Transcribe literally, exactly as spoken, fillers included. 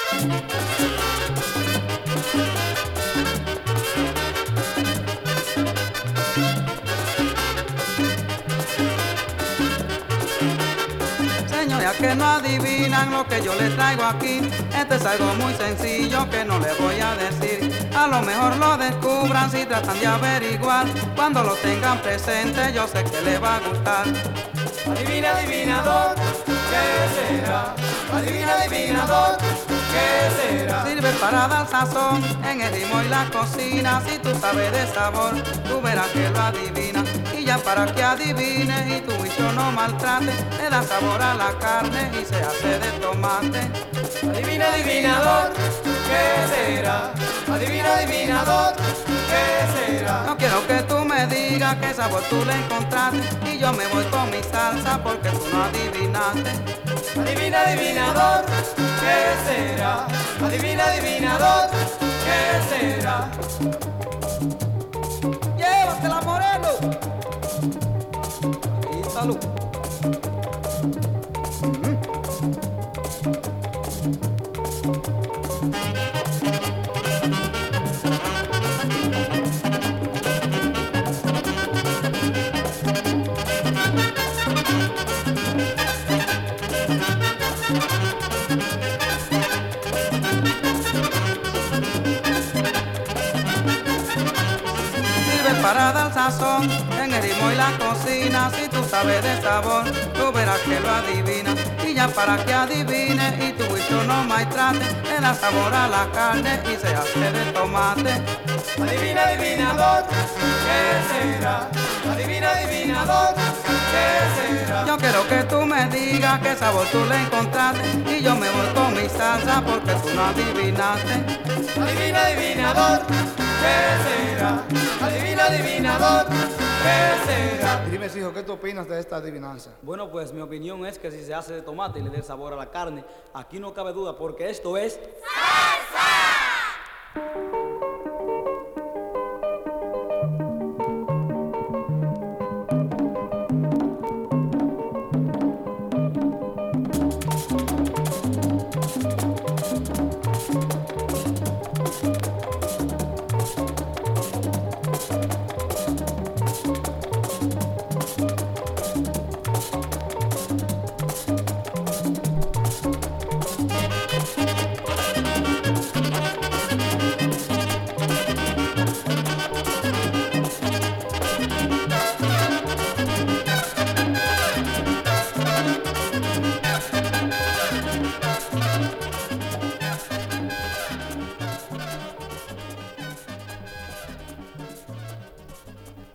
Señores, que no adivinan lo que yo les traigo aquí. Este es algo muy sencillo que no les voy a decir. A lo mejor lo descubran si tratan de averiguar. Cuando lo tengan presente yo sé que les va a gustar. Adivina, adivinador, ¿qué será? Adivina, adivinador, ¿qué será? Sirve para dar sazón en el ritmo y la cocina. Si tú sabes de sabor, tú verás que lo adivinas. Y ya para que adivines y tu juicio no maltrate, le da sabor a la carne y se hace de tomate. Adivina, adivinador, ¿qué será? Adivina, adivinador, ¿qué será? No quiero que tú me digas qué sabor tú le encontraste y yo me voy con mi salsa porque tú no adivinaste. Adivina, adivinador, ¿qué será? Adivina, adivinador, ¿qué será? ¡Llévatela, Moreno! Y salud. Para dar sazón en el ritmo y la cocina. Si tú sabes de sabor, tú verás que lo adivinas. Y ya para que adivines y tu juicio no maltrate, le da sabor a la carne y se hace de tomate. Adivina, adivinador, ¿qué será? Adivina, adivinador, ¿qué será? Yo quiero que tú me digas qué sabor tú le encontraste y yo me voy con mi salsa porque tú no adivinaste. Adivina, adivinador, ¿qué será? Adivina, adivinador, ¿qué será? Y dime, hijo, ¿qué tú opinas de esta adivinanza? Bueno, pues mi opinión es que si se hace de tomate y le dé sabor a la carne, aquí no cabe duda porque esto es... ¡salsa!